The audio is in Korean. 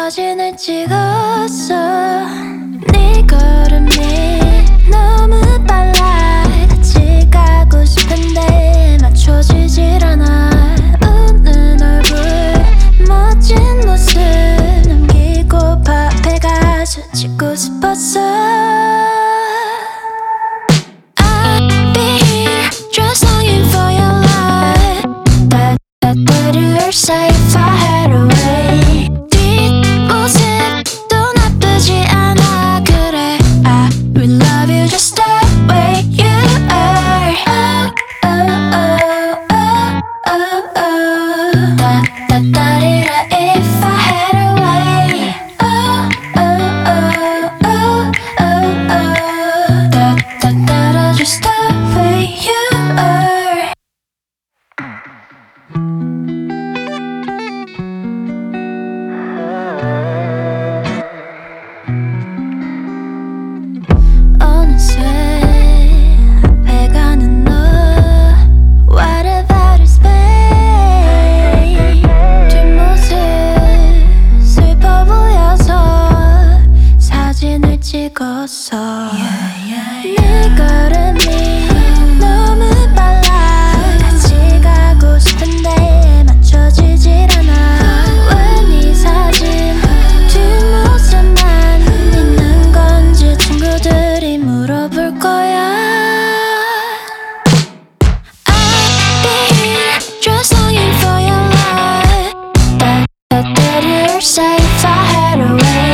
사진을 찍었어. 네 걸음이 너무 빨라. 같이 가고 싶은데 맞춰지질 않아. 웃는 얼굴 멋진 모습 남기고파 앞에 가서 찍고 싶었어. I'll be here just longing for your light. But you're safe if I head away. 뒷모습도 나쁘지 않아. 그래 I will love you just the way you are. Oh, oh, oh, oh, oh, oh. Da-da-da-da-da if I head away. Oh, oh, oh, oh, oh, oh. Da-da-da-da just the way you are. 어느새 앞에 가는 너 What about his face. 뒷모습 슬퍼 보여서 사진을 찍었어. 네 걸음이 너무 빨라. 같이 가고 싶은데 맞춰지질 않아. 왜 네 사진 뒷모습만 있는 건지 친구들이 물어볼 거야. I'll be here just longing for your light. But you're safe if I head away.